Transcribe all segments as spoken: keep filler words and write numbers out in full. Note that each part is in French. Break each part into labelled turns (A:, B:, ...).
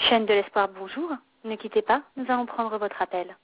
A: Chaîne de l'espoir, bonjour. Ne quittez pas, nous allons prendre votre appel.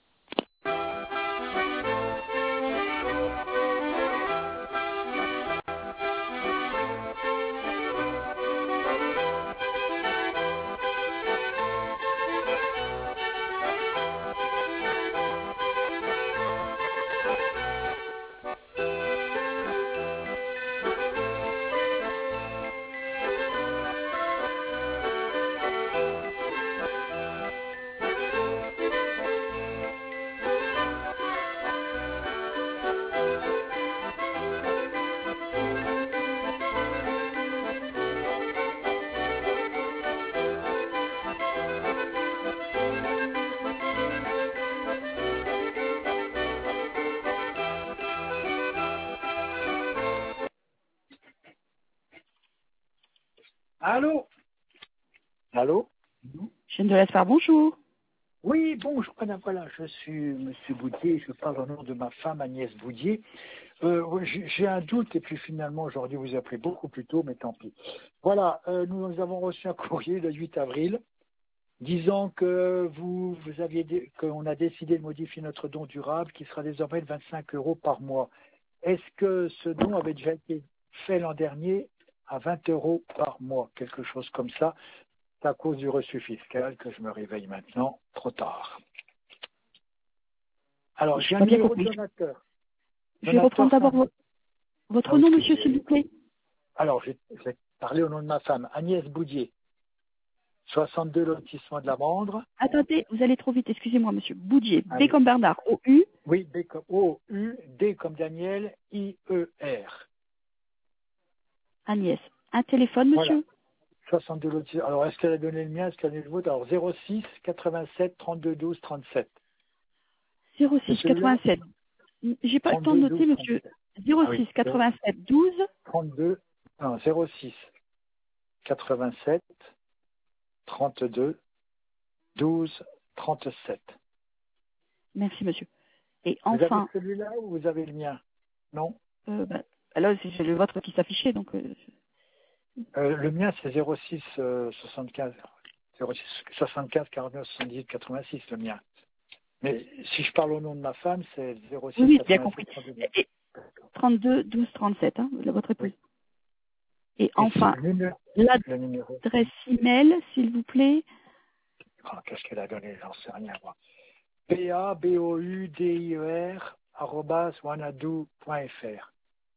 B: Allô? Allô?
C: Chaîne de l'espoir, bonjour.
B: Oui, bonjour, madame, voilà, je suis monsieur Boudier, je parle au nom de ma femme Agnès Boudier. Euh, ouais, j'ai j'ai un doute et puis finalement aujourd'hui vous appelez beaucoup plus tôt, mais tant pis. Voilà, euh, nous, nous avons reçu un courrier le huit avril disant que vous, vous aviez dé- qu'on a décidé de modifier notre don durable qui sera désormais de vingt-cinq euros par mois. Est-ce que ce don avait déjà été fait l'an dernier à vingt euros par mois, quelque chose comme ça? C'est à cause du reçu fiscal que je me réveille maintenant, trop tard. Alors,
C: Je
B: j'ai
C: n'ai
B: un
C: pas bien
B: numéro de
C: compris.
B: donateur.
C: Je vais reprendre
B: Donateur,
C: d'abord
B: c'est un-
C: vo- votre
B: Ah oui,
C: nom, monsieur, s'il vous
B: excusez.
C: plaît.
B: Alors, je je vais parler au nom de ma femme, Agnès Boudier, soixante-deux lotissement de la Mandre.
C: Attendez, vous allez trop vite, excusez-moi, monsieur. Boudier,
B: Ah
C: B
B: oui,
C: comme Bernard, O U,
B: oui, B comme O, U, D comme Daniel, I, E, R.
C: Agnès. Un téléphone,
B: Voilà,
C: monsieur?
B: soixante-deux lotissement. Alors, est-ce qu'elle a donné le mien, est-ce qu'elle a donné le vôtre? Alors, zéro six quatre-vingt-sept trente-deux douze trente-sept.
C: zéro
B: C'est
C: six
B: celui-là?
C: quatre-vingt-sept. J'ai pas le temps de
B: trente-deux
C: noter,
B: douze
C: monsieur.
B: trente-sept.
C: zéro
B: Ah oui,
C: six quatre-vingt-sept douze.
B: trente-deux, non, zéro six quatre-vingt-sept trente-deux douze trente-sept.
C: Merci, monsieur. Et
B: Vous avez
C: enfin,
B: celui-là ou vous avez le mien? Non?
C: euh, bah, alors c'est c'est le vôtre qui s'affichait, donc euh,
B: Euh, le mien, c'est zéro six euh, soixante-quinze, zéro six soixante-quinze quarante-neuf soixante-dix quatre-vingt-six, le mien. Mais si je parle au nom de ma femme, c'est zéro
C: oui,
B: six
C: oui, j'ai bien
B: quatre-vingt-sept
C: compris.
B: trente-deux.
C: Et trente-deux douze trente-sept, hein, le- votre épouse.
B: Oui.
C: Et
B: Et si
C: enfin,
B: le numéro, le
C: l'adresse
B: numéro,
C: email, s'il vous plaît.
B: oh, qu'est-ce qu'elle a donné? J'en sais rien, moi. P A B O U D I E R arobase wanadoo point F R.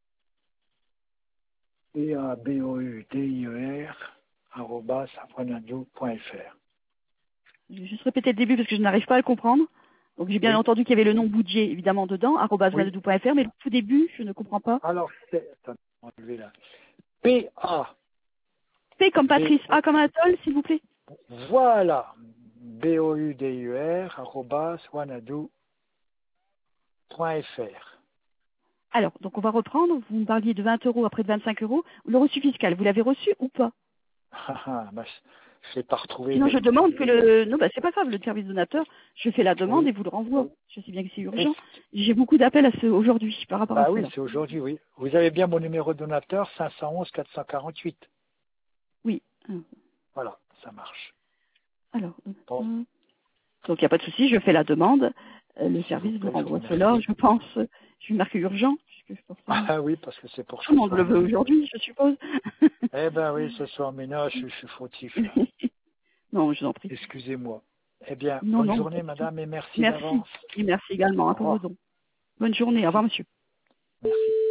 B: P A B O U D I E R arobase wanadoo point F R.
C: Je vais juste répéter le début parce que je n'arrive pas à le comprendre. Donc j'ai bien
B: Oui,
C: entendu qu'il y avait le nom Boudier évidemment dedans, arobase
B: oui.
C: wanadoo point F R, mais le tout début, je ne comprends pas.
B: Alors, c'est, attends, on va enlever là. P A
C: P comme
B: B,
C: Patrice, A comme Anatole, s'il vous plaît.
B: voilà, B O U D U R, arrobas, wanadoo point F R.
C: Alors, donc on va reprendre. Vous me parliez de vingt euros après de vingt-cinq euros. Le reçu fiscal, vous l'avez reçu ou pas?
B: Ah, ah, bah, je ne l'ai pas retrouvé,
C: Sinon, je
B: mais
C: demande que le... Non, bah c'est pas grave, le service donateur, je fais la demande
B: oui.
C: et vous le renvoie. Je sais bien que c'est urgent.
B: Est-ce-
C: J'ai beaucoup d'appels à ce aujourd'hui par rapport à
B: Bah oui,
C: cela.
B: c'est aujourd'hui, oui. Vous avez bien mon numéro de donateur, cinq cent onze quatre cent quarante-huit.
C: Oui. Euh,
B: Voilà, ça marche.
C: Alors, euh,
B: Bon,
C: euh, donc il n'y a pas de souci, je fais la demande. Euh, Le
B: s'il vous
C: service vous
B: plaît, je vous
C: renvoie cela.
B: remercie.
C: Je pense, je vais marquer urgent, puisque forcément,
B: Ah oui, parce que c'est pour
C: tout
B: ce
C: le monde le
B: soir.
C: veut aujourd'hui, je suppose.
B: Eh ben oui, ce soir, mais non, je, suis je suis fautif, là.
C: Non, je vous en prie.
B: Excusez-moi. Eh bien,
C: Non,
B: bonne
C: non, pas
B: journée,
C: du tout.
B: madame, et merci
C: Merci.
B: d'avance.
C: Et merci également
B: Au
C: hein, pour vos
B: revoir.
C: dons. Bonne journée. Au revoir,
B: Merci.
C: monsieur.
B: Merci.